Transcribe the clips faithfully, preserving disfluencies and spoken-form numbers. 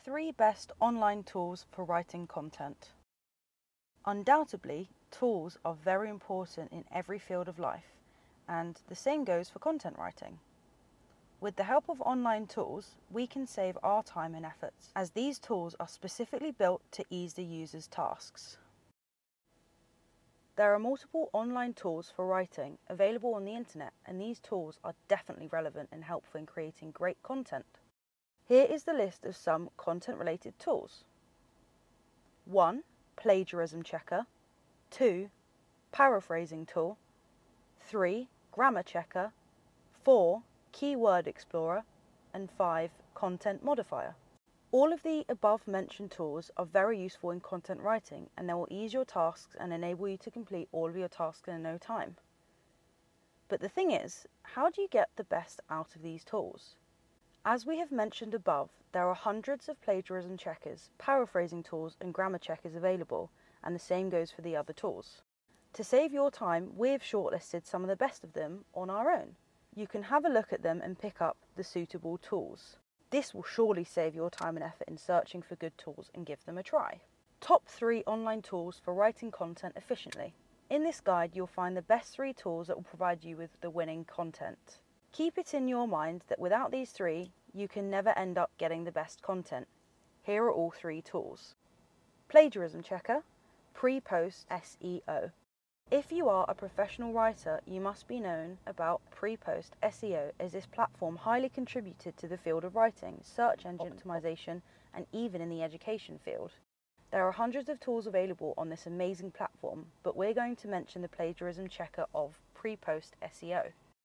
three best online tools for writing content. Undoubtedly, tools are very important in every field of life, and the same goes for content writing. With the help of online tools, we can save our time and efforts, as these tools are specifically built to ease the user's tasks. There are multiple online tools for writing available on the internet, and these tools are definitely relevant and helpful in creating great content. Here is the list of some content-related tools. one. Plagiarism checker. two. Paraphrasing tool. three. Grammar checker. four. Keyword explorer. And five. Content modifier. All of the above mentioned tools are very useful in content writing, and they will ease your tasks and enable you to complete all of your tasks in no time. But the thing is, how do you get the best out of these tools? As we have mentioned above, there are hundreds of plagiarism checkers, paraphrasing tools and grammar checkers available, and the same goes for the other tools. To save your time, we have shortlisted some of the best of them on our own. You can have a look at them and pick up the suitable tools. This will surely save your time and effort in searching for good tools and give them a try. Top three online tools for writing content efficiently. In this guide, you'll find the best three tools that will provide you with the winning content. Keep it in your mind that without these three, you can never end up getting the best content. Here are all three tools. Plagiarism checker, pre-post S E O. If you are a professional writer, you must be known about pre-post S E O, as this platform highly contributed to the field of writing, search engine optimization, and even in the education field. There are hundreds of tools available on this amazing platform, but we're going to mention the plagiarism checker of pre-post S E O.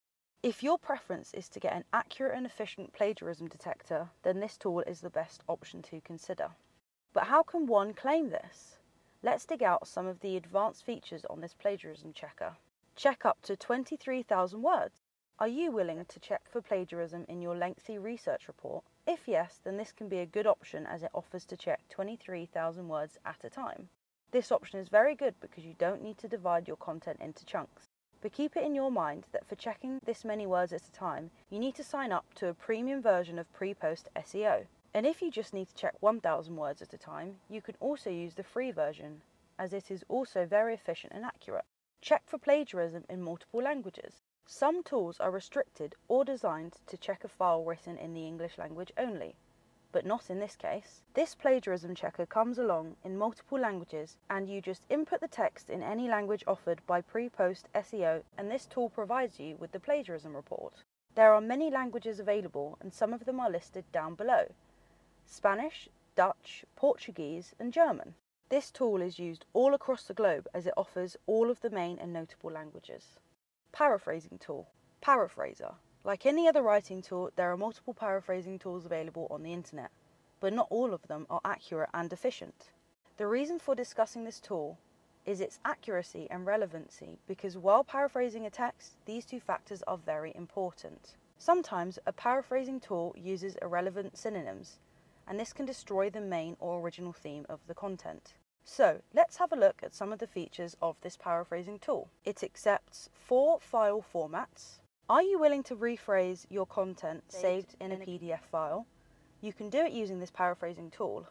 If your preference is to get an accurate and efficient plagiarism detector, then this tool is the best option to consider. But how can one claim this? Let's dig out some of the advanced features on this plagiarism checker. Check up to twenty-three thousand words. Are you willing to check for plagiarism in your lengthy research report? If yes, then this can be a good option, as it offers to check twenty-three thousand words at a time. This option is very good because you don't need to divide your content into chunks. But keep it in your mind that for checking this many words at a time, you need to sign up to a premium version of pre-post S E O. And if you just need to check one thousand words at a time, you can also use the free version, as it is also very efficient and accurate. Check for plagiarism in multiple languages. Some tools are restricted or designed to check a file written in the English language only, but not in this case. This plagiarism checker comes along in multiple languages, and you just input the text in any language offered by pre-post S E O, and this tool provides you with the plagiarism report. There are many languages available, and some of them are listed down below: Spanish, Dutch, Portuguese, and German. This tool is used all across the globe, as it offers all of the main and notable languages. Paraphrasing tool. Paraphraser. Like any other writing tool, there are multiple paraphrasing tools available on the internet, but not all of them are accurate and efficient. The reason for discussing this tool is its accuracy and relevancy, because while paraphrasing a text, these two factors are very important. Sometimes a paraphrasing tool uses irrelevant synonyms, and this can destroy the main or original theme of the content. So, let's have a look at some of the features of this paraphrasing tool. It accepts four file formats. Are you willing to rephrase your content saved in a P D F file? You can do it using this paraphrasing tool.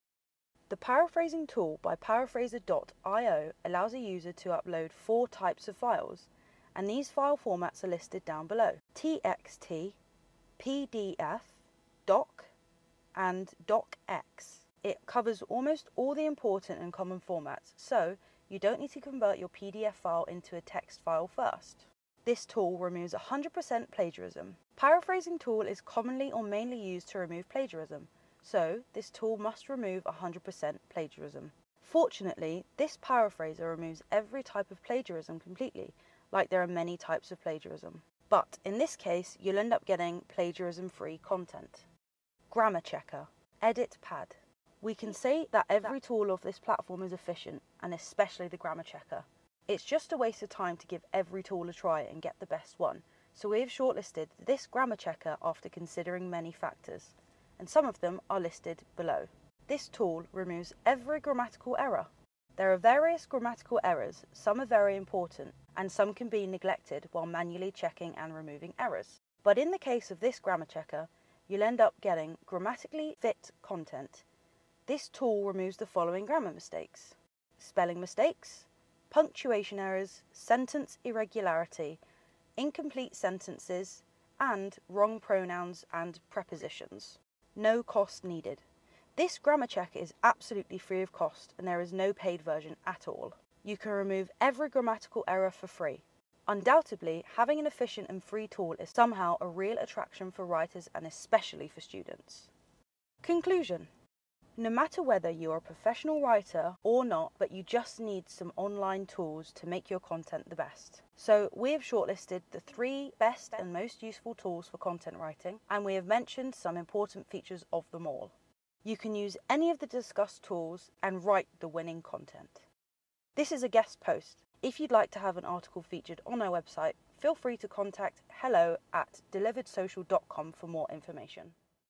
The paraphrasing tool by paraphraser dot i o allows a user to upload four types of files, and these file formats are listed down below: T X T, P D F, doc, and docx. It covers almost all the important and common formats, so you don't need to convert your P D F file into a text file first. This tool removes one hundred percent plagiarism. Paraphrasing tool is commonly or mainly used to remove plagiarism, so this tool must remove one hundred percent plagiarism. Fortunately, this paraphraser removes every type of plagiarism completely, like there are many types of plagiarism. But in this case, you'll end up getting plagiarism-free content. Grammar checker. EditPad. We can say that every tool of this platform is efficient, and especially the grammar checker. It's just a waste of time to give every tool a try and get the best one, so we have shortlisted this grammar checker after considering many factors, and some of them are listed below. This tool removes every grammatical error. There are various grammatical errors, some are very important, and some can be neglected while manually checking and removing errors. But in the case of this grammar checker, you'll end up getting grammatically fit content. This tool removes the following grammar mistakes: spelling mistakes, punctuation errors, sentence irregularity, incomplete sentences, and wrong pronouns and prepositions. No cost needed. This grammar checker is absolutely free of cost and there is no paid version at all. You can remove every grammatical error for free. Undoubtedly, having an efficient and free tool is somehow a real attraction for writers and especially for students. Conclusion. No matter whether you're a professional writer or not, but you just need some online tools to make your content the best. So we have shortlisted the three best and most useful tools for content writing, and we have mentioned some important features of them all. You can use any of the discussed tools and write the winning content. This is a guest post. If you'd like to have an article featured on our website, feel free to contact hello at delivered social dot com for more information.